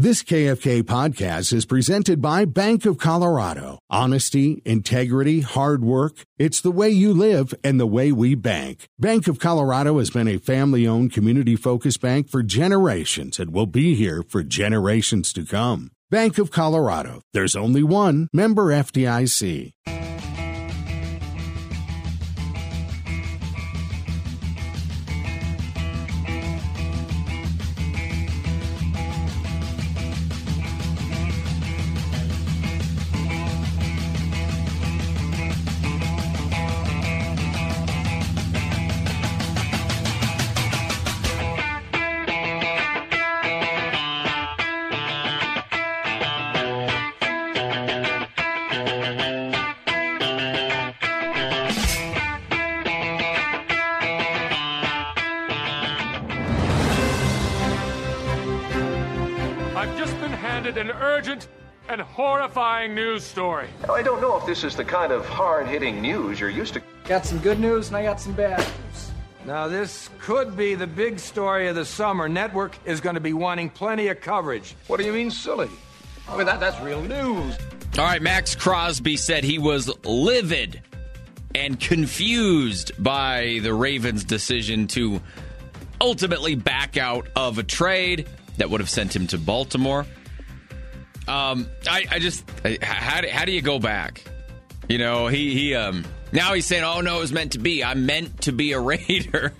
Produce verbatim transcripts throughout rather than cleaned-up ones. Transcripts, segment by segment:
This K F K podcast is presented by Bank of Colorado. Honesty, integrity, hard work. It's the way you live and the way we bank. Bank of Colorado has been a family-owned, community-focused bank for generations and will be here for generations to come. Bank of Colorado. There's only one. Member F D I C. An urgent and horrifying news story. Now, I don't know if this is the kind of hard-hitting news you're used to. Got some good news and I got some bad news. Now, this could be the big story of the summer. Network is going to be wanting plenty of coverage. What do you mean, silly? I mean, that, that's real news. All right, Max Crosby said he was livid and confused by the Ravens' decision to ultimately back out of a trade that would have sent him to Baltimore. Um, I, I just, I, how, do, how do you go back? You know, he, he, um, now he's saying, oh no, it was meant to be. I'm meant to be a Raider.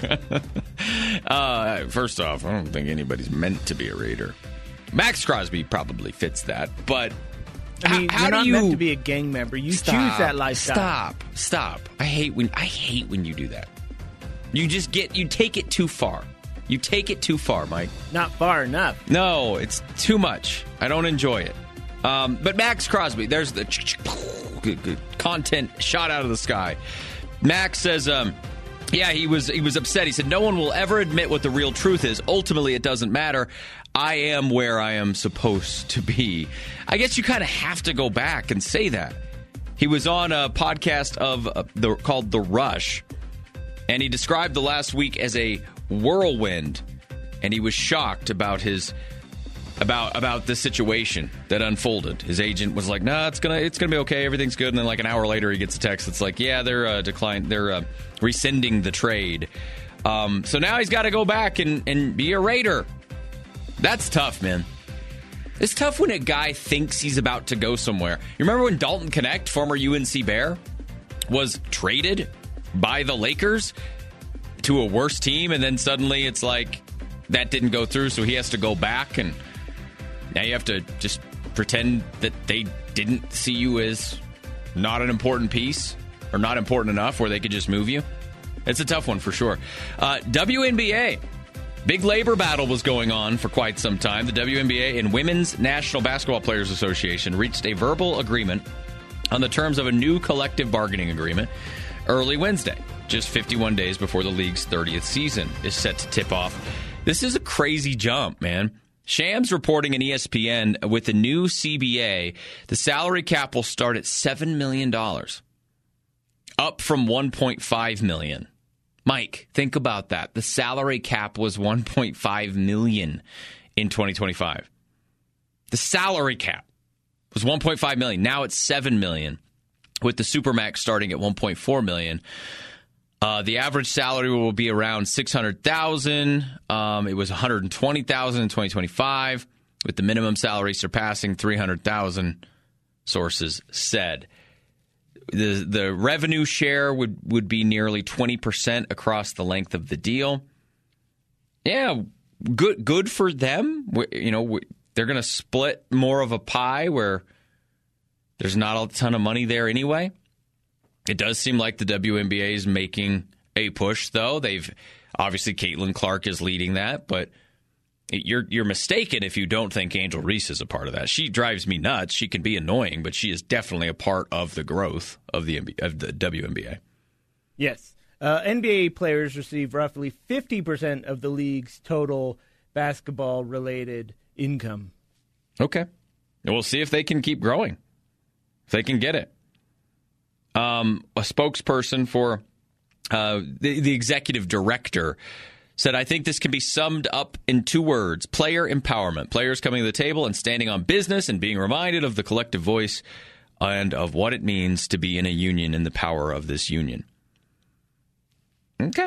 uh, first off, I don't think anybody's meant to be a Raider. Max Crosby probably fits that, but I mean, how, how you're do not you meant to be a gang member? You stop, choose that lifestyle. Stop, stop. I hate when, I hate when you do that. You just get, you take it too far. You take it too far, Mike. Not far enough. No, it's too much. I don't enjoy it. Um, but Max Crosby, there's the good, good content shot out of the sky. Max says, um, yeah, he was he was upset. He said, no one will ever admit what the real truth is. Ultimately, it doesn't matter. I am where I am supposed to be. I guess you kind of have to go back and say that. He was on a podcast of uh, the called The Rush, and he described the last week as a whirlwind, and he was shocked about his about about the situation that unfolded. His agent was like, "Nah, it's gonna it's gonna be okay. Everything's good." And then like an hour later, he gets a text that's like, "Yeah, they're uh, declined. They're uh, rescinding the trade." Um, so now he's got to go back and and be a Raider. That's tough, man. It's tough when a guy thinks he's about to go somewhere. You remember when Dalton Knecht, former U N C Bear, was traded by the Lakers to a worse team, and then suddenly it's like that didn't go through, so he has to go back, and now you have to just pretend that they didn't see you as not an important piece or not important enough where they could just move you. It's a tough one for sure. Uh, W N B A. Big labor battle was going on for quite some time. The W N B A and Women's National Basketball Players Association reached a verbal agreement on the terms of a new collective bargaining agreement early Wednesday, just fifty-one days before the league's thirtieth season is set to tip off. This is a crazy jump, man. Shams reporting in E S P N, with the new C B A, the salary cap will start at seven million dollars, up from one point five million dollars. Mike, think about that. The salary cap was one point five million dollars in twenty twenty-five. The salary cap was one point five million dollars. Now it's seven million dollars, with the Supermax starting at one point four million dollars. Uh, the average salary will be around six hundred thousand dollars. Um, it was one hundred twenty thousand dollars in twenty twenty-five, with the minimum salary surpassing three hundred thousand dollars, sources said. The the revenue share would, would be nearly twenty percent across the length of the deal. Yeah, good good for them. You know, they're going to split more of a pie where there's not a ton of money there anyway. It does seem like the W N B A is making a push, though. They've obviously Caitlin Clark is leading that, but you're you're mistaken if you don't think Angel Reese is a part of that. She drives me nuts. She can be annoying, but she is definitely a part of the growth of the of the W N B A. Yes. Uh, N B A players receive roughly fifty percent of the league's total basketball-related income. Okay. And we'll see if they can keep growing, if they can get it. Um, a spokesperson for uh, the, the executive director said, I think this can be summed up in two words: player empowerment. Players coming to the table and standing on business and being reminded of the collective voice and of what it means to be in a union and the power of this union. Okay.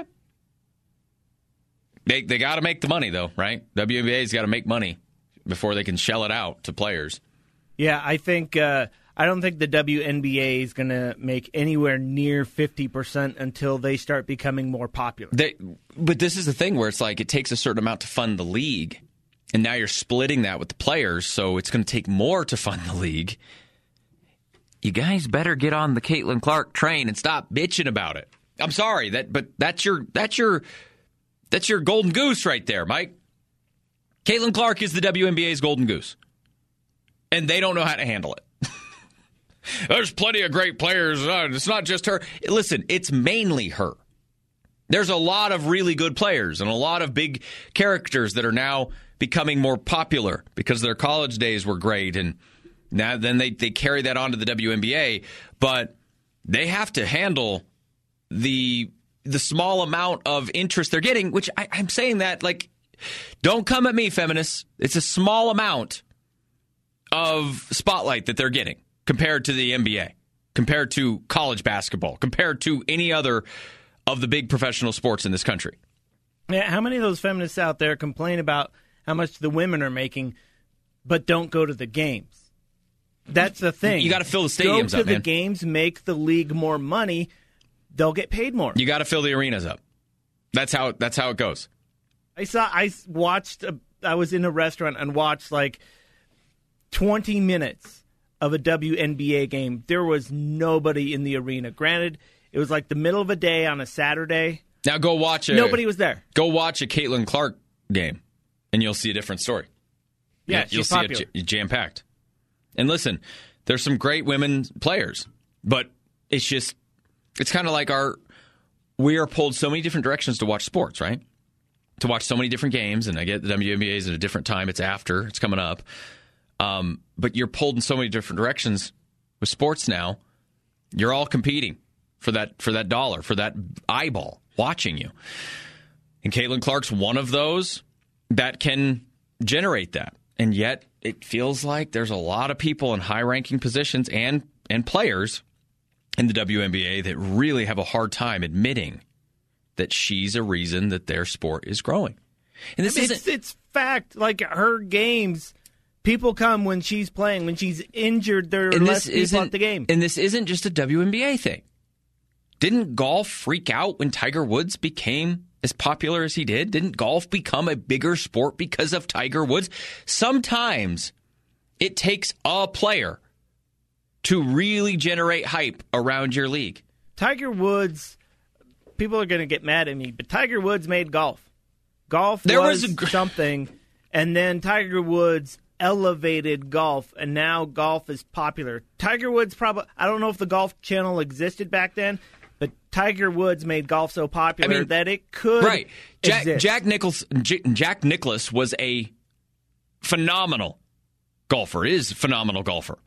They they got to make the money, though, right? W N B A's got to make money before they can shell it out to players. Yeah, I think uh, I don't think the W N B A is going to make anywhere near fifty percent until they start becoming more popular. They, but this is the thing where it's like it takes a certain amount to fund the league, and now you're splitting that with the players, so it's going to take more to fund the league. You guys better get on the Caitlin Clark train and stop bitching about it. I'm sorry, that, but that's your that's your that's your golden goose right there, Mike. Caitlin Clark is the W N B A's golden goose, and they don't know how to handle it. There's plenty of great players. It's not just her. Listen, it's mainly her. There's a lot of really good players and a lot of big characters that are now becoming more popular because their college days were great, and now then they, they carry that on to the W N B A, but they have to handle the the small amount of interest they're getting, which I, I'm saying that, like, don't come at me, feminists. It's a small amount of spotlight that they're getting compared to the N B A, compared to college basketball, compared to any other of the big professional sports in this country. Yeah, how many of those feminists out there complain about how much the women are making, but don't go to the games? That's the thing. You got to fill the stadiums go to up, the man. games, make the league more money. They'll get paid more. You got to fill the arenas up. That's how. That's how it goes. I saw. I watched. A, I was in a restaurant and watched like twenty minutes of a W N B A game. There was nobody in the arena. Granted, it was like the middle of a day on a Saturday. Now go watch a. Nobody was there. Go watch a Caitlin Clark game, and you'll see a different story. Yeah, you'll she's see popular. it jam packed. And listen, there's some great women players, but it's just. It's kind of like our, we are pulled so many different directions to watch sports, right? To watch so many different games, and I get the W N B A is at a different time. It's after, it's coming up. Um, but you're pulled in so many different directions with sports now. You're all competing for that for that dollar, for that eyeball watching you. And Caitlin Clark's one of those that can generate that. And yet it feels like there's a lot of people in high-ranking positions and and players in the W N B A that really have a hard time admitting that she's a reason that their sport is growing. And this I mean, isn't, it's, it's fact. Like her games, people come when she's playing. When she's injured, there are and less this people isn't, at the game. And this isn't just a W N B A thing. Didn't golf freak out when Tiger Woods became as popular as he did? Didn't golf become a bigger sport because of Tiger Woods? Sometimes it takes a player to really generate hype around your league. Tiger Woods, people are going to get mad at me, but Tiger Woods made golf. Golf There was, was a gr- something, and then Tiger Woods elevated golf, and now golf is popular. Tiger Woods probably, I don't know if the Golf Channel existed back then, but Tiger Woods made golf so popular I mean, that it could right. Jack, exist. Jack Nicklaus, J- Jack Nicklaus was a phenomenal golfer, is a phenomenal golfer.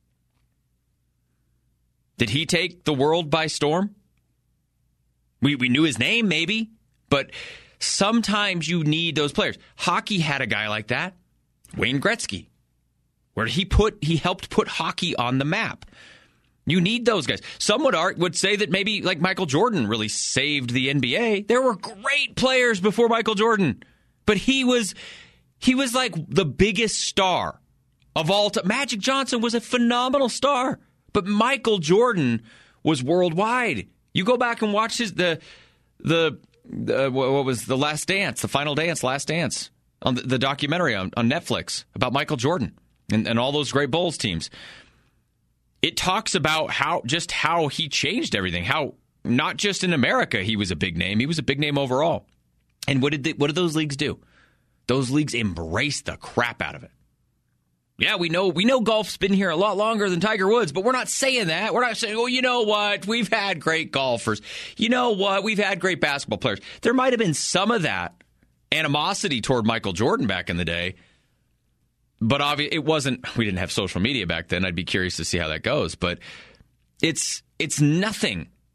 Did he take the world by storm? We we knew his name, maybe, but sometimes you need those players. Hockey had a guy like that, Wayne Gretzky, where he put he helped put hockey on the map. You need those guys. Some would art, would say that maybe like Michael Jordan really saved the N B A. There were great players before Michael Jordan, but he was he was like the biggest star of all time. Magic Johnson was a phenomenal star. But Michael Jordan was worldwide. You go back and watch his the the, the what was the Last Dance, the Final Dance, Last Dance on the, the documentary on, on Netflix about Michael Jordan and, and all those great Bulls teams. It talks about how just how he changed everything. How not just in America he was a big name, he was a big name overall. And what did they, what did those leagues do? Those leagues embraced the crap out of it. Yeah, we know we know golf's been here a lot longer than Tiger Woods, but we're not saying that. We're not saying, well, you know what? We've had great golfers. You know what? We've had great basketball players. There might have been some of that animosity toward Michael Jordan back in the day, but obviously it wasn't. We didn't have social media back then. I'd be curious to see how that goes, but it's it's nothing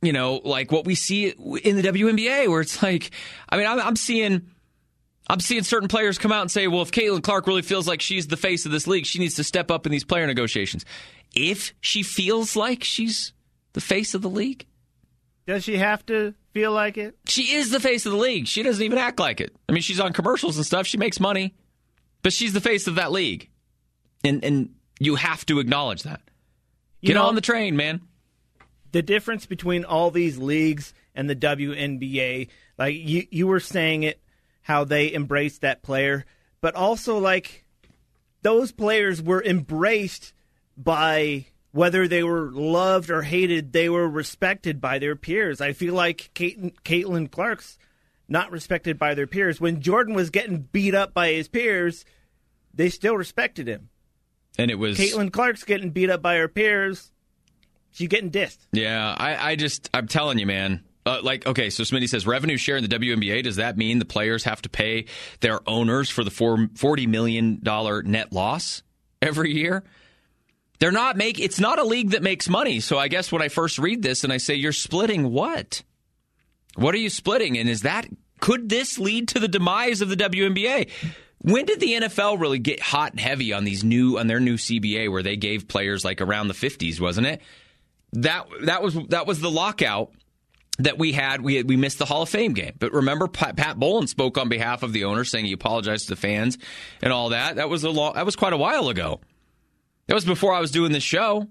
you know, like what we see in the W N B A, where it's like, I mean, I'm, I'm seeing, I'm seeing certain players come out and say, well, if Caitlin Clark really feels like she's the face of this league, she needs to step up in these player negotiations. If she feels like she's the face of the league, does she have to feel like it? She is the face of the league. She doesn't even act like it. I mean, she's on commercials and stuff. She makes money, but she's the face of that league, and and you have to acknowledge that. Get you know, on the train, man. The difference between all these leagues and the W N B A, like you, you were saying it, how they embraced that player, but also like those players were embraced by whether they were loved or hated, they were respected by their peers. I feel like Caitlin, Caitlin Clark's not respected by their peers. When Jordan was getting beat up by his peers, they still respected him. And it was Caitlin Clark's getting beat up by her peers. She's getting dissed. Yeah, I, I just, I'm telling you, man. Uh, like, okay, so Smitty says, revenue share in the W N B A, does that mean the players have to pay their owners for the forty million dollars net loss every year? They're not make. It's not a league that makes money. So I guess when I first read this and I say, you're splitting what? What are you splitting? And is that, could this lead to the demise of the W N B A? When did the N F L really get hot and heavy on these new, on their new C B A where they gave players like around the fifties, wasn't it? That that was that was the lockout that we had. We had, we missed the Hall of Fame game. But remember, Pat, Pat Bowlen spoke on behalf of the owner, saying he apologized to the fans and all that. That was a lo- that was quite a while ago. That was before I was doing this show.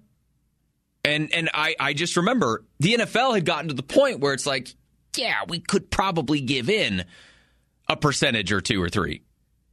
And and I, I just remember the N F L had gotten to the point where it's like, yeah, we could probably give in a percentage or two or three.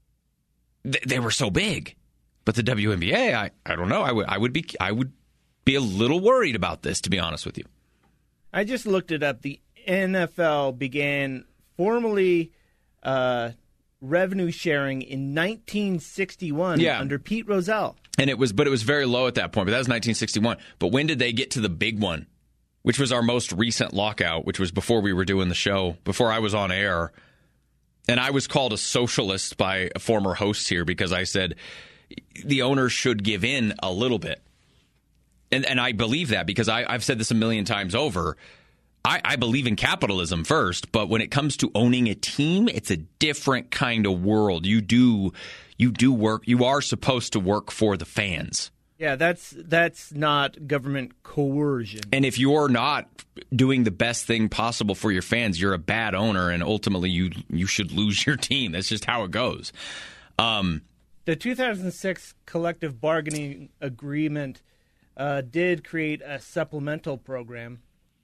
Th- they were so big. But the W N B A, I, I don't know. I would I would be I would be a little worried about this, to be honest with you. I just looked it up. The N F L began formally uh, revenue sharing in nineteen sixty-one yeah. under Pete Rozelle. And it was, but it was very low at that point. But that was nineteen sixty-one. But when did they get to the big one, which was our most recent lockout, which was before we were doing the show, before I was on air? And I was called a socialist by a former host here because I said the owners should give in a little bit. And and I believe that because I, I've said this a million times over. I, I believe in capitalism first, but when it comes to owning a team, it's a different kind of world. You do you do work. You are supposed to work for the fans. Yeah, that's that's not government coercion. And if you're not doing the best thing possible for your fans, you're a bad owner, and ultimately you you should lose your team. That's just how it goes. Um, the two thousand six collective bargaining agreement Uh, did create a supplemental program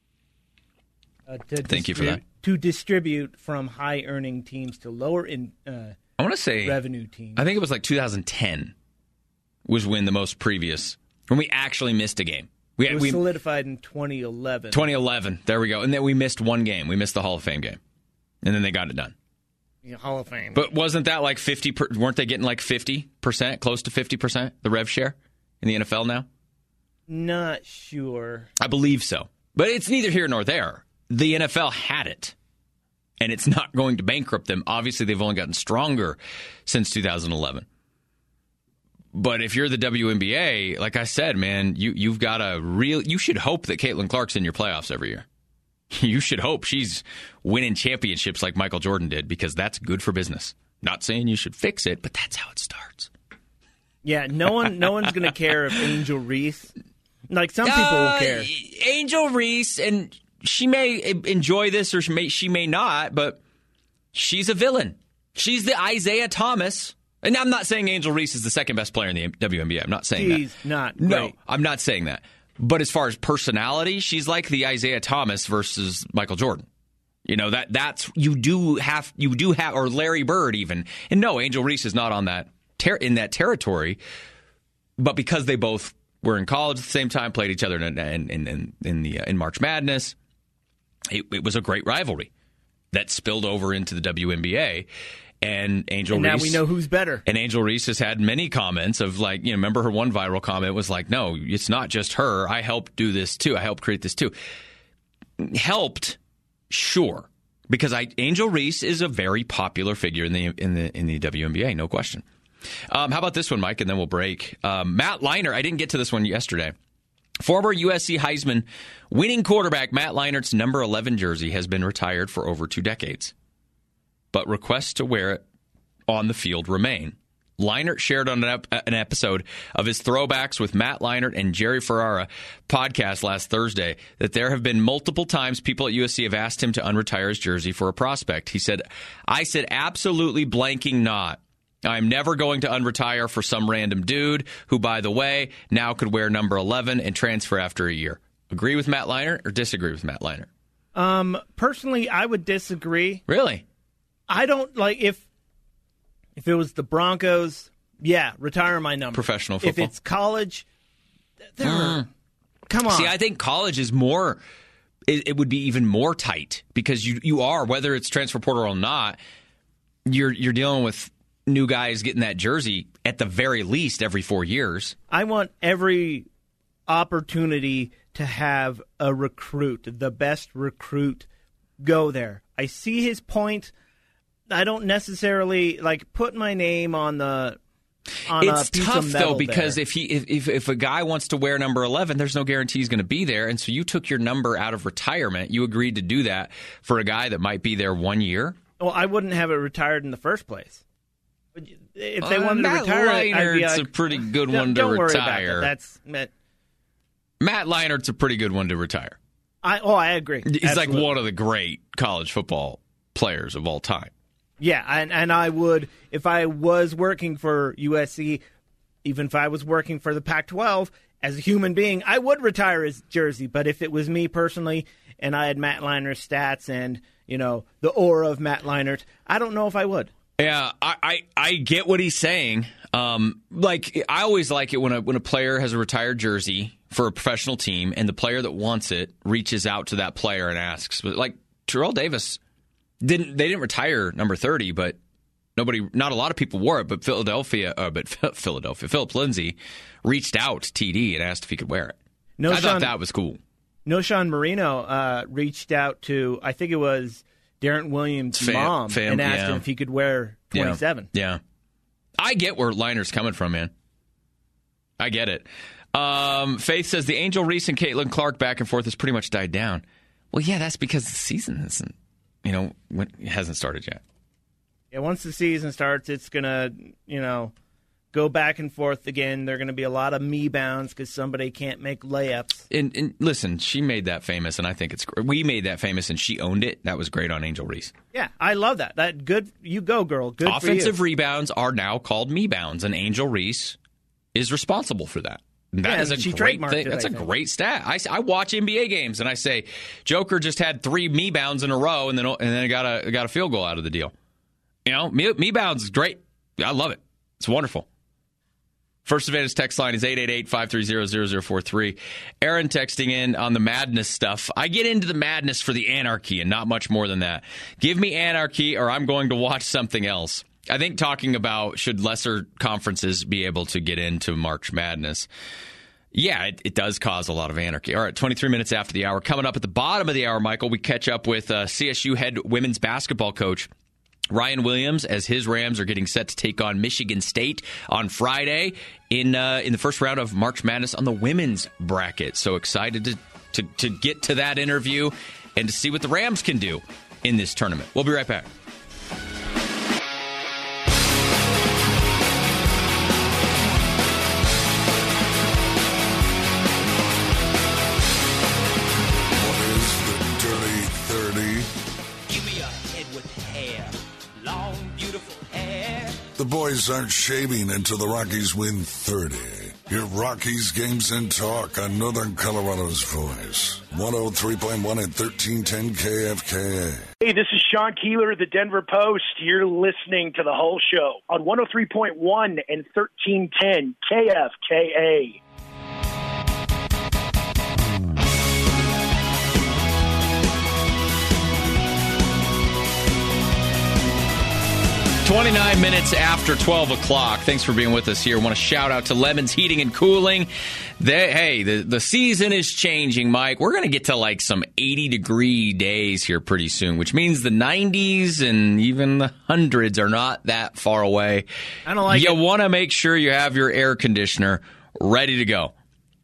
uh, to Thank you for that. To distribute from high-earning teams to lower in uh, I want to say revenue teams. I think it was like two thousand ten was when the most previous when we actually missed a game. We it was we, solidified in twenty eleven. twenty eleven. There we go. And then we missed one game. We missed the Hall of Fame game, and then they got it done. Yeah, Hall of Fame. But wasn't that like fifty? Per, weren't they getting like fifty percent, close to fifty percent, the rev share in the N F L now? Not sure. I believe so. But it's neither here nor there. The N F L had it, and it's not going to bankrupt them. Obviously, they've only gotten stronger since two thousand eleven. But if you're the W N B A, like I said, man, you, you've got a real... You should hope that Caitlin Clark's in your playoffs every year. You should hope she's winning championships like Michael Jordan did, because that's good for business. Not saying you should fix it, but that's how it starts. Yeah, no one, no one's going to care if Angel Reese... Like, some people uh, will care. Angel Reese, and she may enjoy this or she may, she may not, but she's a villain. She's the Isaiah Thomas. And I'm not saying Angel Reese is the second best player in the W N B A. I'm not saying she's that. She's not No, great. I'm not saying that. But as far as personality, she's like the Isaiah Thomas versus Michael Jordan. You know, that that's you do have you do have or Larry Bird even. And no, Angel Reese is not on that ter- in that territory. But because they both were in college at the same time, played each other in in in, in the uh, in March Madness. It, it was a great rivalry that spilled over into the W N B A. And Angel and Reese. Now we know who's better. And Angel Reese has had many comments of like, you know, remember her one viral comment was like, no, it's not just her. I helped do this too. I helped create this too. Helped, sure, because I Angel Reese is a very popular figure in the in the in the W N B A, no question. Um, how about this one, Mike? And then we'll break. Um, Matt Leinart, I didn't get to this one yesterday. Former U S C Heisman winning quarterback Matt Leinert's number eleven jersey has been retired for over two decades, but requests to wear it on the field remain. Leinart shared on an, ep- an episode of his Throwbacks with Matt Leinart and Jerry Ferrara podcast last Thursday that there have been multiple times people at U S C have asked him to unretire his jersey for a prospect. He said, I said, absolutely blanking not. I'm never going to unretire for some random dude who, by the way, now could wear number eleven and transfer after a year. Agree with Matt Leinart or disagree with Matt Leinart? Um, personally, I would disagree. Really? I don't like if if it was the Broncos, yeah, retire my number. Professional football. If it's college, they're, Mm. come on. See, I think college is more, it, it would be even more tight because you you are, whether it's transfer portal or not, you're you're dealing with new guys getting that jersey at the very least every four years. I want every opportunity to have a recruit, the best recruit, go there. I see his point. I don't necessarily like put my name on the on It's a piece tough of metal though because there. if he if, if if a guy wants to wear number eleven, there's no guarantee he's going to be there, and so you took your number out of retirement. You agreed to do that for a guy that might be there one year. Well, I wouldn't have it retired in the first place. If they Uh, wanted Matt to retire it, I'd be Leinert's like, a pretty good don't, one to don't worry retire. about that. That's Matt. Matt Leinert's a pretty good one to retire. I oh, I agree. He's Absolutely. like one of the great college football players of all time. Yeah, and, and I would, if I was working for U S C, even if I was working for the Pac twelve, as a human being, I would retire his jersey. But if it was me personally and I had Matt Leinert's stats and, you know, the aura of Matt Leinart, I don't know if I would. Yeah, I, I, I get what he's saying. Um, like, I always like it when a, when a player has a retired jersey for a professional team and the player that wants it reaches out to that player and asks. Like, Terrell Davis didn't, they didn't retire number thirty, but nobody, not a lot of people wore it, but Philadelphia, uh, but Philadelphia, Philip Lindsay reached out to T D and asked if he could wear it. No, I Sean, thought that was cool. Noshawn Marino uh, reached out to, I think it was Darren Williams' Fam, mom, fam, and asked yeah. him if he could wear twenty-seven. Yeah. yeah. I get where Leinert's coming from, man. I get it. Um, Faith says the Angel Reese and Caitlin Clark back and forth has pretty much died down. Well, yeah, that's because the season isn't, you know, it hasn't started yet. Yeah, once the season starts, it's going to, you know, go back and forth again. There are going to be a lot of me bounds because somebody can't make layups. And, and listen, she made that famous, and I think it's we made that famous, and she owned it. That was great on Angel Reese. Yeah, I love that. That good. You go, girl. Good. Offensive for you. rebounds are now called me bounds, and Angel Reese is responsible for that. That Yeah, is a she great trademarked thing. it, That's I a think. great stat. I, I watch N B A games and I say, Joker just had three me bounds in a row, and then and then got a got a field goal out of the deal. You know, me, me bounds is great. I love it. It's wonderful. First Advantage text line is eight eight eight, five three zero, zero zero four three. Aaron texting in on the madness stuff. I get into the madness for the anarchy and not much more than that. Give me anarchy or I'm going to watch something else. I think talking about should lesser conferences be able to get into March Madness. Yeah, it, it does cause a lot of anarchy. All right, twenty-three minutes after the hour. Coming up at the bottom of the hour, Michael, we catch up with uh, C S U head women's basketball coach Ryan Williams as his Rams are getting set to take on Michigan State on Friday in uh, in the first round of March Madness on the women's bracket. So excited to, to, to get to that interview and to see what the Rams can do in this tournament. We'll be right back. The boys aren't shaving until the Rockies win thirty. Hear Rockies games and talk on Northern Colorado's voice. one oh three point one and thirteen ten K F K A. Hey, this is Sean Keeler of the Denver Post. You're listening to the whole show on one oh three point one and thirteen ten K F K A. twenty-nine minutes after twelve o'clock. Thanks for being with us here. I want to shout out to Lemons Heating and Cooling. They, hey, the, the season is changing, Mike. We're going to get to like some eighty-degree days here pretty soon, which means the nineties and even the hundreds are not that far away. I don't like you it. You want to make sure you have your air conditioner ready to go.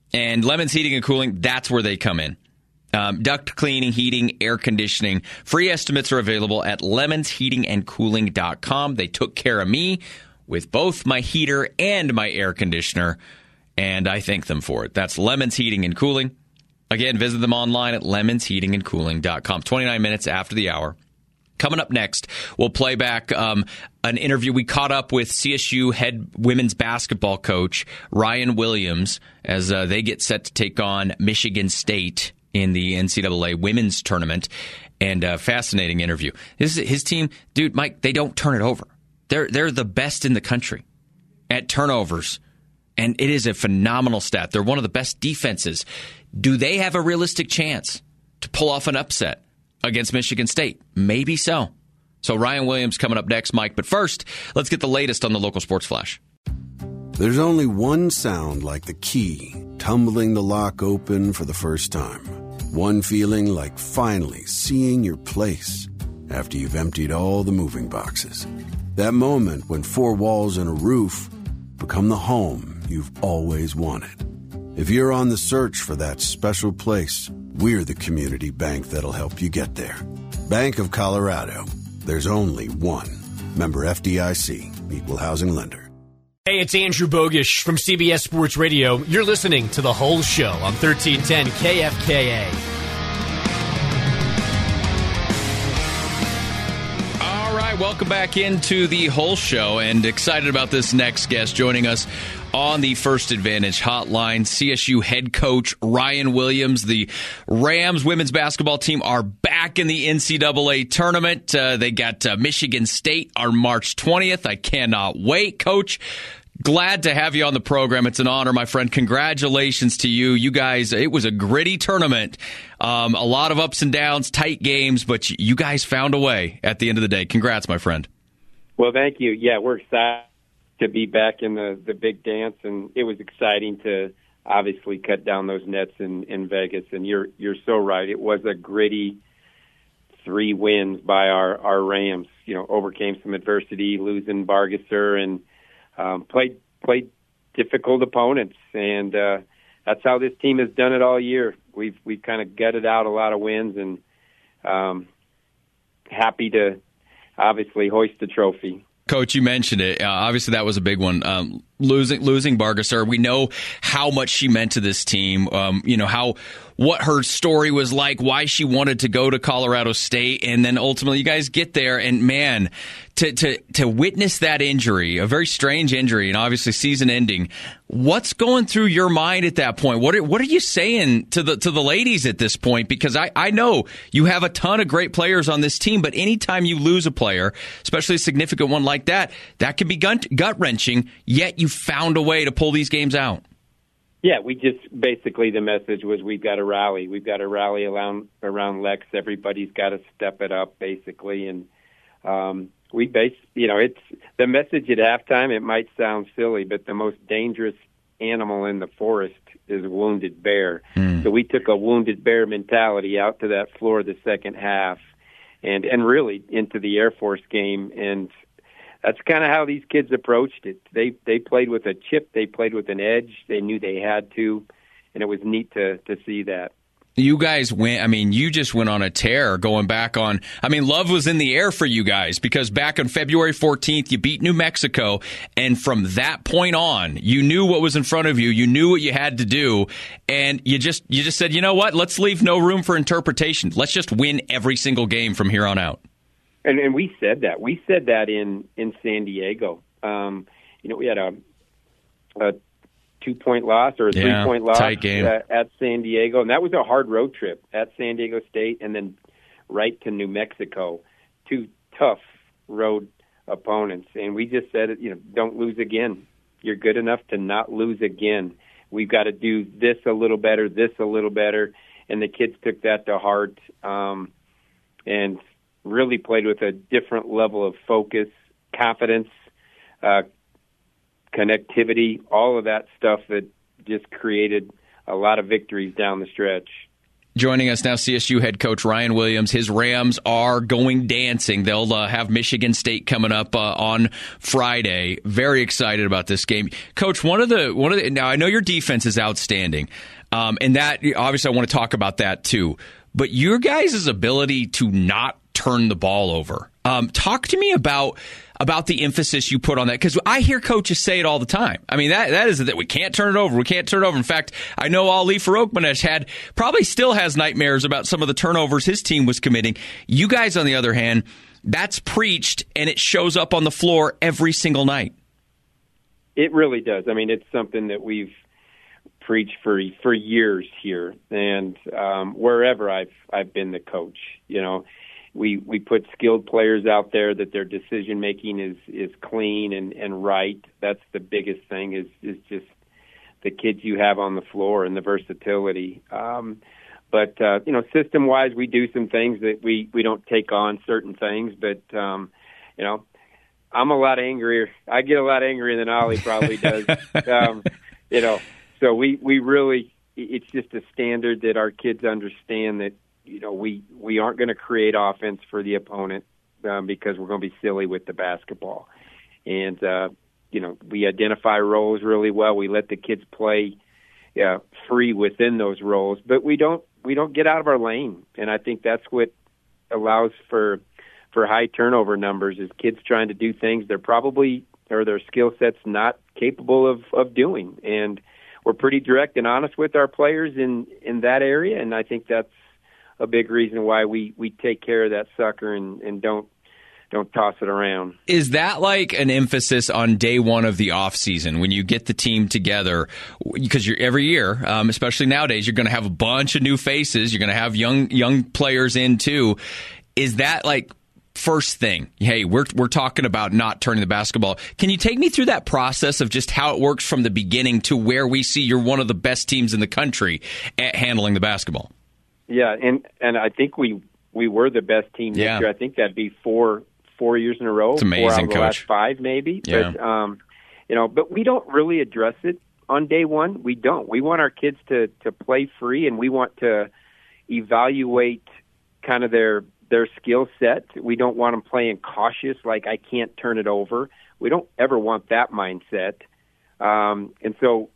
And Lemons Heating and Cooling, that's where they come in. Um, duct cleaning, heating, air conditioning. Free estimates are available at lemons heating and cooling dot com. They took care of me with both my heater and my air conditioner, and I thank them for it. That's Lemons Heating and Cooling. Again, visit them online at lemons heating and cooling dot com. twenty-nine minutes after the hour. Coming up next, we'll play back um, an interview. We caught up with C S U head women's basketball coach Ryan Williams as uh, they get set to take on Michigan State in the N C double A women's tournament. And a uh, fascinating interview. His, his team, dude, Mike, they don't turn it over. They're they're the best in the country at turnovers. And it is a phenomenal stat. They're one of the best defenses. Do they have a realistic chance to pull off an upset against Michigan State? Maybe so. So Ryan Williams coming up next, Mike. But first, let's get the latest on the local sports flash. There's only one sound like the key tumbling the lock open for the first time. One feeling like finally seeing your place after you've emptied all the moving boxes. That moment when four walls and a roof become the home you've always wanted. If you're on the search for that special place, we're the community bank that'll help you get there. Bank of Colorado. There's only one. Member F D I C. Equal housing lender. Hey, it's Andrew Bogish from C B S Sports Radio. You're listening to The Whole Show on thirteen ten K F K A. All right, welcome back into The Whole Show, and excited about this next guest joining us on the First Advantage Hotline. C S U head coach Ryan Williams. The Rams women's basketball team are back in the N C double A tournament. Uh, they got uh, Michigan State on March twentieth. I cannot wait, Coach. Glad to have you on the program. It's an honor, my friend. Congratulations to you. You guys, it was a gritty tournament. Um, a lot of ups and downs, tight games, but you guys found a way at the end of the day. Congrats, my friend. Well, thank you. Yeah, we're excited to be back in the, the big dance, and it was exciting to obviously cut down those nets in, in Vegas. And you're you're so right. It was a gritty three wins by our, our Rams. You know, overcame some adversity, losing Bargesser, and um, played played difficult opponents. And uh, that's how this team has done it all year. We've we've kind of gutted out a lot of wins, and um, happy to obviously hoist the trophy. Coach, you mentioned it. Uh, obviously, that was a big one. Um, losing losing Bargesser, we know how much she meant to this team. Um, you know how what her story was like, why she wanted to go to Colorado State, and then ultimately you guys get there. And man, to to to witness that injury, a very strange injury, and obviously season ending. What's going through your mind at that point? What are, what are you saying to the to the ladies at this point? Because I, I know you have a ton of great players on this team, but anytime you lose a player, especially a significant one like that, that can be gut wrenching. Yet you found a way to pull these games out. Yeah, we just basically the message was we've got to rally. We've got to rally around around Lex. Everybody's got to step it up, basically, and um, we base. You know, it's the message at halftime. It might sound silly, but the most dangerous animal in the forest is a wounded bear. Mm. So we took a wounded bear mentality out to that floor the second half, and and really into the Air Force game, and that's kind of how these kids approached it. They they played with a chip. They played with an edge. They knew they had to, and it was neat to to see that. You guys went, I mean, you just went on a tear going back on, I mean, love was in the air for you guys because back on February fourteenth, you beat New Mexico. And from that point on, you knew what was in front of you. You knew what you had to do. And you just, you just said, you know what? Let's leave no room for interpretation. Let's just win every single game from here on out. And, and we said that. We said that in, in San Diego. Um, you know, we had a, a two-point loss or a yeah, three-point loss tight game. Uh, at San Diego. And that was a hard road trip at San Diego State and then right to New Mexico. Two tough road opponents. And we just said, you know, don't lose again. You're good enough to not lose again. We've got to do this a little better, this a little better. And the kids took that to heart um, and really played with a different level of focus, confidence, uh, connectivity, all of that stuff that just created a lot of victories down the stretch. Joining us now, C S U head coach Ryan Williams. His Rams are going dancing. They'll uh, have Michigan State coming up uh, on Friday. Very excited about this game, Coach. One of the one of the, now I know your defense is outstanding, um, and that obviously I want to talk about that too. But your guys' ability to not turn the ball over. Um, talk to me about. about the emphasis you put on that, because I hear coaches say it all the time. I mean, that that is that we can't turn it over. We can't turn it over. In fact, I know Ali Farokhmanesh had, probably still has nightmares about some of the turnovers his team was committing. You guys, on the other hand, that's preached, and it shows up on the floor every single night. It really does. I mean, it's something that we've preached for for years here, and um, wherever I've I've been the coach, you know. We we put skilled players out there that their decision making is, is clean and, and right. That's the biggest thing is, is just the kids you have on the floor and the versatility. Um, but uh, you know, system wise, we do some things that we, we don't take on certain things. But um, you know, I'm a lot angrier. I get a lot angrier than Ollie probably does. um, you know, so we we really it's just a standard that our kids understand that. You know, we, we aren't going to create offense for the opponent um, because we're going to be silly with the basketball. And, uh, you know, we identify roles really well. We let the kids play uh, free within those roles, but we don't we don't get out of our lane. And I think that's what allows for for high turnover numbers is kids trying to do things they're probably or their skill set's not capable of, of doing. And we're pretty direct and honest with our players in, in that area, and I think that's a big reason why we, we take care of that sucker and, and don't don't toss it around. Is that like an emphasis on day one of the off season when you get the team together? Because you're every year, um, especially nowadays, you're going to have a bunch of new faces. You're going to have young young players in too. Is that like first thing? Hey, we're we're talking about not turning the basketball. Can you take me through that process of just how it works from the beginning to where we see you're one of the best teams in the country at handling the basketball? Yeah, and, and I think we we were the best team this yeah. year. I think that'd be four four years in a row. It's amazing, four out of the Coach. Last five, maybe. Yeah. But um, you know, but we don't really address it on day one. We don't. We want our kids to, to play free, and we want to evaluate kind of their their skill set. We don't want them playing cautious, like I can't turn it over. We don't ever want that mindset. Um, and so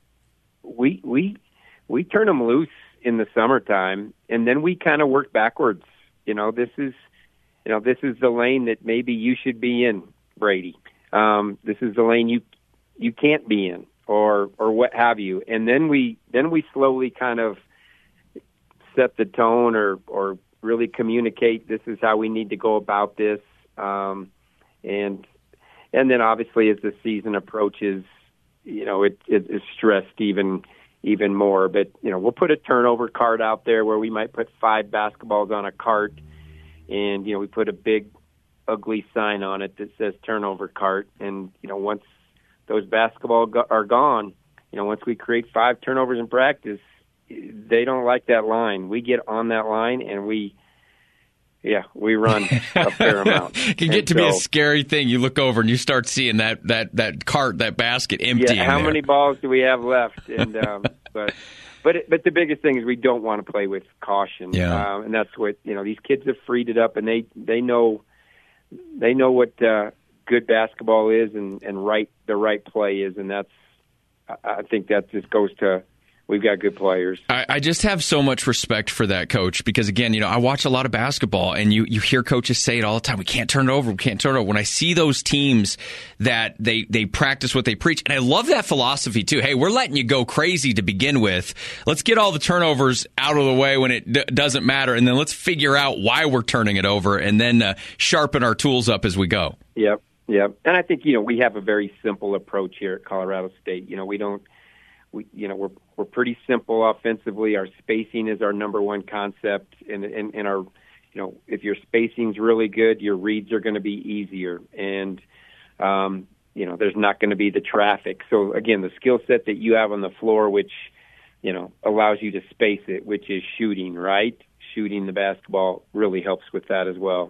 we we we turn them loose in the summertime, and then we kind of work backwards. You know, this is, you know, this is the lane that maybe you should be in, Brady. Um, this is the lane you you can't be in, or or what have you. And then we then we slowly kind of set the tone, or or really communicate. This is how we need to go about this. Um, and and then obviously as the season approaches, you know, it, it is stressed even. even more. But, you know, we'll put a turnover card out there where we might put five basketballs on a cart, and, you know, we put a big, ugly sign on it that says turnover cart. And, you know, once those basketballs go- are gone, you know, once we create five turnovers in practice, they don't like that line. We get on that line, and we, yeah, we run a fair amount. It can get and to so, be a scary thing. You look over and you start seeing that that, that cart, that basket empty. Yeah, how in there. many balls do we have left? And um, but but it, but the biggest thing is we don't want to play with caution. Yeah. Um, and that's what, you know, these kids have freed it up, and they they know they know what uh, good basketball is, and, and right the right play is, and that's I, I think that just goes to. We've got good players. I, I just have so much respect for that, Coach, because, again, you know, I watch a lot of basketball, and you, you hear coaches say it all the time. We can't turn it over. We can't turn it over. When I see those teams that they, they practice what they preach, and I love that philosophy, too. Hey, we're letting you go crazy to begin with. Let's get all the turnovers out of the way when it d- doesn't matter, and then let's figure out why we're turning it over, and then uh, sharpen our tools up as we go. Yep, yep. And I think, you know, we have a very simple approach here at Colorado State. You know, we don't, we, you know, we're we're pretty simple offensively. Our spacing is our number one concept, and and, and our, you know, if your spacing's really good, your reads are going to be easier, and um, you know, there's not going to be the traffic. So again, the skill set that you have on the floor, which, you know, allows you to space it, which is shooting, right? Shooting the basketball really helps with that as well.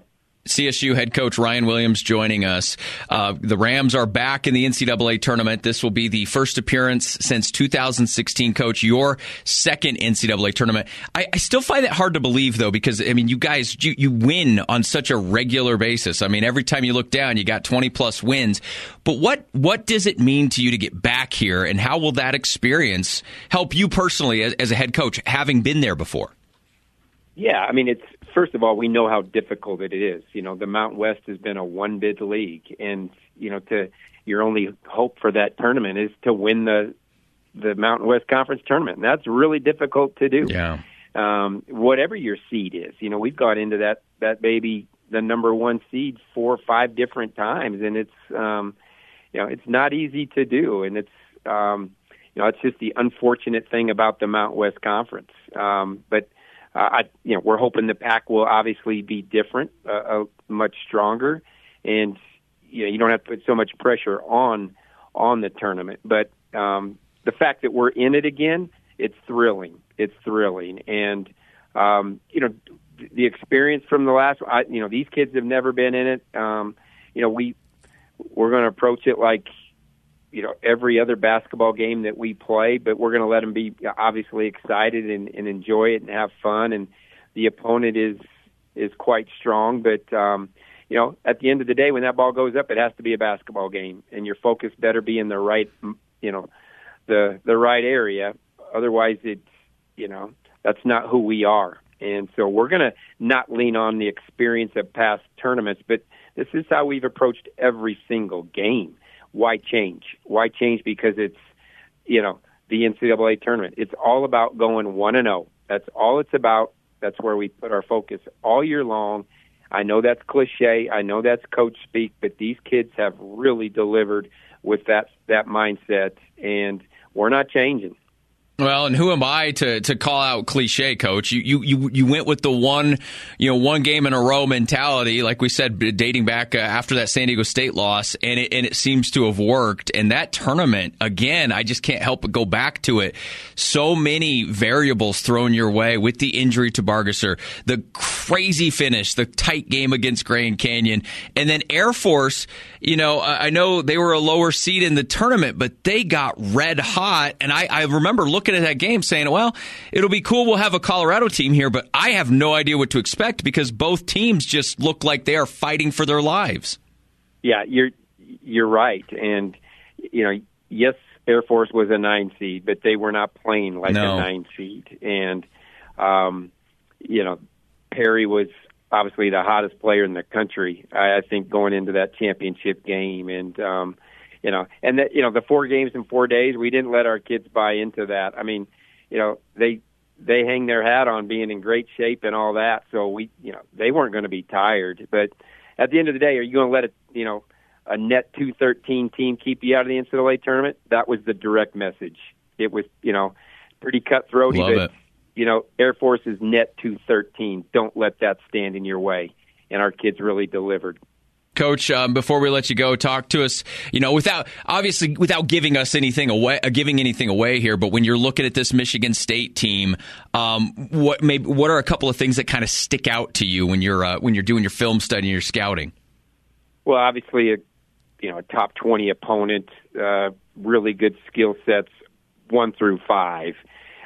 C S U head coach Ryan Williams joining us. Uh, the Rams are back in the N C double A tournament. This will be the first appearance since two thousand sixteen. Coach, your second N C double A tournament. I, I still find it hard to believe, though, because, I mean, you guys, you, you win on such a regular basis. I mean, every time you look down, you got twenty-plus wins. But what, what does it mean to you to get back here, and how will that experience help you personally as, as a head coach, having been there before? Yeah, I mean, it's first of all, we know how difficult it is. You know, the Mountain West has been a one-bid league, and you know, to your only hope for that tournament is to win the the Mountain West Conference tournament. And that's really difficult to do. Yeah. Um, whatever your seed is, you know, we've got into that that baby the number one seed four or five different times, and it's um, you know, it's not easy to do, and it's um, you know, it's just the unfortunate thing about the Mountain West Conference. Um, but Uh, I, you know, we're hoping the pack will obviously be different, uh, uh, much stronger, and you know, you don't have to put so much pressure on on the tournament. But um, the fact that we're in it again, it's thrilling. It's thrilling, and um, you know, the experience from the last, I, you know, these kids have never been in it. Um, you know, we we're going to approach it like, you know, every other basketball game that we play, but we're going to let them be obviously excited and, and enjoy it and have fun. And the opponent is is quite strong, but um, you know, at the end of the day, when that ball goes up, it has to be a basketball game, and your focus better be in the right, you know, the the right area. Otherwise, it's, you know, that's not who we are. And so we're going to not lean on the experience of past tournaments, but this is how we've approached every single game. Why change? Why change? Because it's, you know, the N C double A tournament. It's all about going one and zero. That's all it's about. That's where we put our focus all year long. I know that's cliche. I know that's coach speak, but these kids have really delivered with that that mindset, and we're not changing. Well, and who am I to, to call out cliche, Coach? You, you you you went with the one, you know, one game in a row mentality, like we said, dating back uh, after that San Diego State loss, and it, and it seems to have worked. And that tournament, again, I just can't help but go back to it. So many variables thrown your way with the injury to Bargesser, the crazy finish, the tight game against Grand Canyon, and then Air Force. You know, I know they were a lower seed in the tournament, but they got red hot, and I, I remember looking at that game saying, well, it'll be cool, we'll have a Colorado team here, but I have no idea what to expect because both teams just look like they are fighting for their lives. Yeah, you're you're right. And, you know, yes, Air Force was a nine seed, but they were not playing like no. a nine seed. And, um, you know, Perry was obviously the hottest player in the country, I, I think, going into that championship game. And, um, You know, and that, you know, the four games in four days, we didn't let our kids buy into that. I mean, you know, they they hang their hat on being in great shape and all that. So we, you know, they weren't going to be tired. But at the end of the day, are you going to let a, you know, a net two thirteen team keep you out of the N C double A tournament? That was the direct message. It was, you know, pretty cutthroat. Love but, it. You know, Air Force is net two thirteen. Don't let that stand in your way. And our kids really delivered. Coach, um, before we let you go, talk to us, you know, without obviously without giving us anything away, uh, giving anything away here. But when you're looking at this Michigan State team, um, what maybe what are a couple of things that kind of stick out to you when you're uh, when you're doing your film study and your scouting? Well, obviously, a you know a top twenty opponent, uh, really good skill sets, one through five.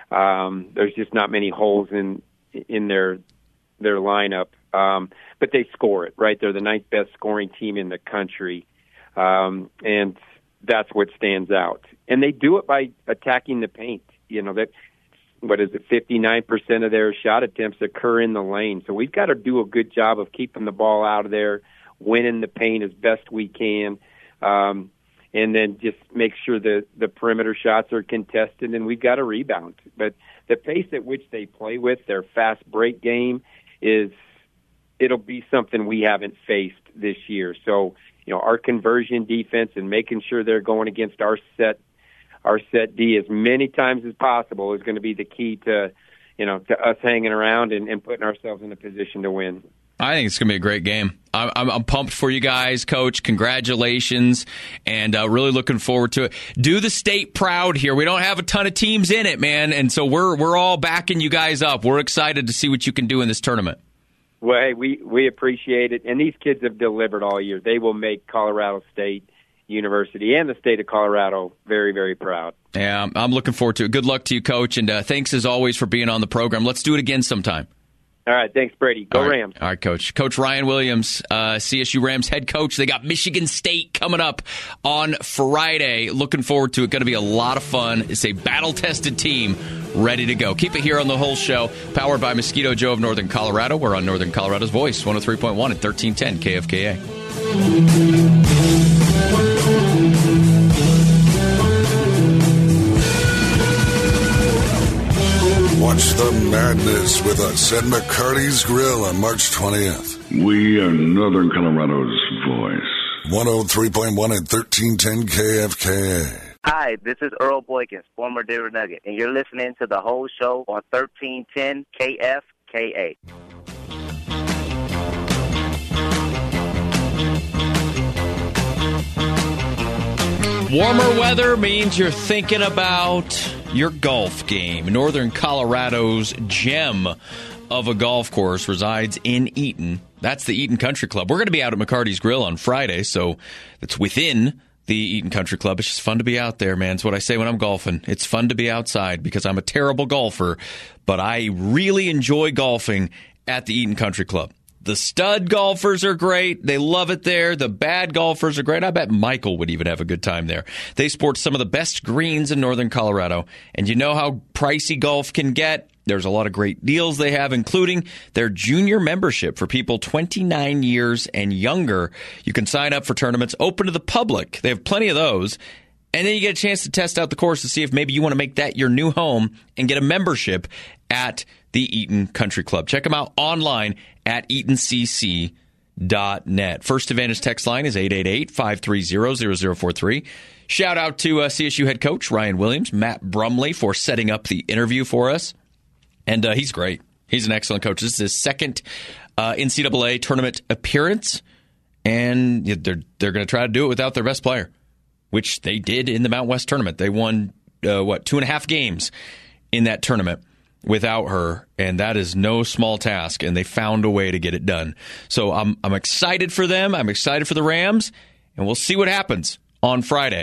Um, there's just not many holes in in their their lineup. Um, but they score it, right? They're the ninth best scoring team in the country. Um, and that's what stands out. And they do it by attacking the paint. You know, that, what is it, fifty-nine percent of their shot attempts occur in the lane. So we've got to do a good job of keeping the ball out of there, winning the paint as best we can, um, and then just make sure the, the perimeter shots are contested, and we've got to rebound. But the pace at which they play with, their fast break game, is it'll be something we haven't faced this year. So, you know, our conversion defense and making sure they're going against our set, our set D as many times as possible is going to be the key to, you know, to us hanging around and, and putting ourselves in a position to win. I think it's going to be a great game. I'm, I'm, I'm pumped for you guys, Coach. Congratulations, and uh, really looking forward to it. Do the state proud here. We don't have a ton of teams in it, man, and so we're we're all backing you guys up. We're excited to see what you can do in this tournament. Well, hey, we, we appreciate it. And these kids have delivered all year. They will make Colorado State University and the state of Colorado very, very proud. Yeah, I'm looking forward to it. Good luck to you, Coach, and uh, thanks as always for being on the program. Let's do it again sometime. All right, thanks, Brady. Go all right. Rams. All right, Coach. Coach Ryan Williams, uh, C S U Rams head coach. They got Michigan State coming up on Friday. Looking forward to it. Going to be a lot of fun. It's a battle-tested team ready to go. Keep it here on the whole show. Powered by Mosquito Joe of Northern Colorado. We're on Northern Colorado's Voice, one oh three point one and thirteen ten K F K A. Watch the madness with us at McCarty's Grill on March twentieth. We are Northern Colorado's voice. one oh three point one and thirteen ten K F K A. Hi, this is Earl Boykins, former Denver Nugget, and you're listening to the whole show on thirteen ten K F K A. Warmer weather means you're thinking about your golf game. Northern Colorado's gem of a golf course resides in Eaton. That's the Eaton Country Club. We're going to be out at McCarty's Grill on Friday, so it's within the Eaton Country Club. It's just fun to be out there, man. It's what I say when I'm golfing. It's fun to be outside because I'm a terrible golfer, but I really enjoy golfing at the Eaton Country Club. The stud golfers are great. They love it there. The bad golfers are great. I bet Michael would even have a good time there. They sport some of the best greens in Northern Colorado. And you know how pricey golf can get? There's a lot of great deals they have, including their junior membership for people twenty-nine years and younger. You can sign up for tournaments open to the public. They have plenty of those. And then you get a chance to test out the course to see if maybe you want to make that your new home and get a membership at the Eaton Country Club. Check them out online at eaton c c dot net. First Advantage text line is eight eight eight, five three zero, zero zero four three. Shout out to uh, C S U head coach Ryan Williams, Matt Brumley, for setting up the interview for us. And uh, he's great. He's an excellent coach. This is his second uh, N C double A tournament appearance, and they're, they're going to try to do it without their best player, which they did in the Mount West tournament. They won, uh, what, two and a half games in that tournament without her, and that is no small task, and they found a way to get it done. So I'm I'm excited for them. I'm excited for the Rams, and we'll see what happens on Friday.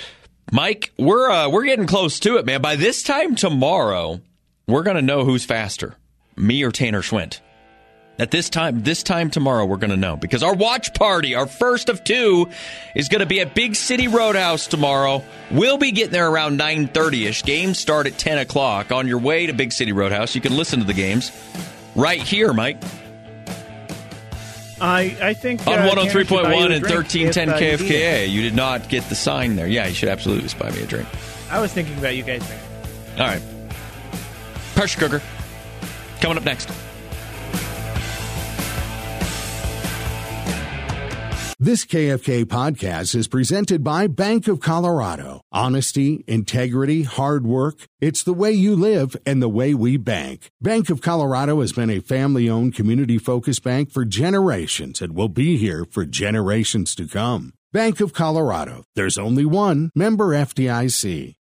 Mike, we're uh, we're getting close to it, man. By this time tomorrow, we're going to know who's faster, me or Tanner Schwint. At this time, this time tomorrow, we're going to know, because our watch party, our first of two, is going to be at Big City Roadhouse tomorrow. We'll be getting there around nine thirty-ish. Games start at ten o'clock. On your way to Big City Roadhouse, you can listen to the games right here, Mike. I I think on uh, one oh three point one and drink thirteen ten if, uh, K F K A. You did not get the sign there. Yeah, you should absolutely buy me a drink. I was thinking about you guys. All right. Pressure cooker. Coming up next. This K F K podcast is presented by Bank of Colorado. Honesty, integrity, hard work. It's the way you live and the way we bank. Bank of Colorado has been a family-owned, community-focused bank for generations and will be here for generations to come. Bank of Colorado. There's only one. Member F D I C.